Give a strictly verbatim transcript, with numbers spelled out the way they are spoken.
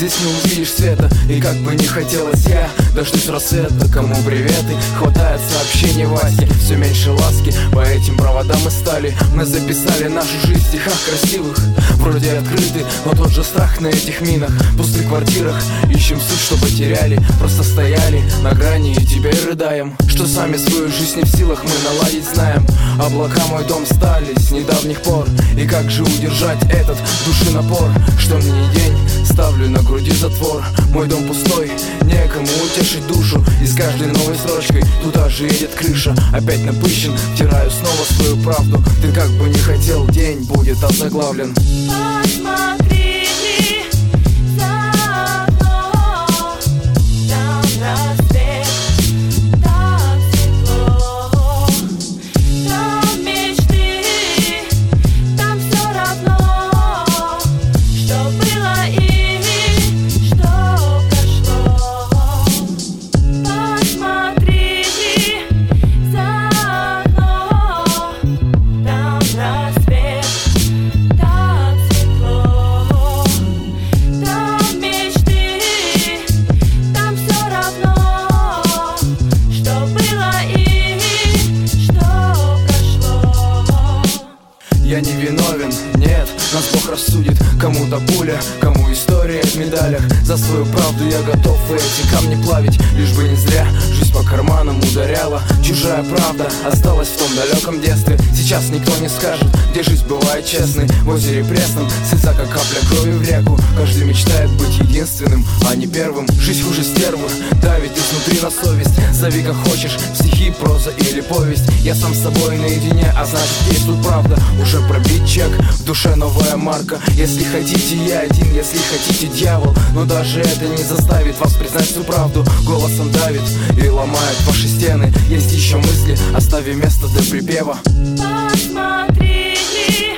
здесь не увидишь света. И как бы не хотелось я дождусь рассвета. Кому приветы, хватает сообщений Ваське. Все меньше ласки, по этим проводам мы стали. Мы записали нашу жизнь в стихах красивых. Вроде открыты, но тот же страх на этих минах. В пустых квартирах ищем суть, что потеряли. Просто стояли на грани и теперь рыдаем, что сами свою жизнь не в силах мы наладить знаем. Облака мой дом стали с недавних пор. И как же удержать этот души напор? Что мне не день, ставлю на груди затвор. Мой дом пустой, некому утешить душу. И с каждой новой строчкой туда же едет крыша. Опять напыщен, втираю снова свою правду. Ты как бы не хотел, день будет озаглавлен. Посмотри за окно, там рассвет, так светло. Там мечты, там все равно, что было и что прошло. Посмотри за окно, там рассвет. Я не виновен, нет, нас Бог рассудит. Кому-то пуля, кому история в медалях. За свою правду я готов эти камни плавить. Лишь бы не зря жизнь по карманам ударяла. Чужая правда осталась в том далеком детстве. Сейчас никто не скажет, где жизнь бывает честной. В озере пресном слеза как капля крови в реку. Каждый мечтает быть единственным, а не первым. Жизнь хуже стервы, давит изнутри на совесть. Зови как хочешь, стихи, проза или повесть. Я сам с собой наедине, а значит есть тут правда. Уже пробить чек, в душе новая марка. Если хотите, я один, если хотите, дьявол. Но даже это не заставит вас признать всю правду. Голосом давит и ломает ваши стены. Есть еще мысли, оставим место для припева. Посмотри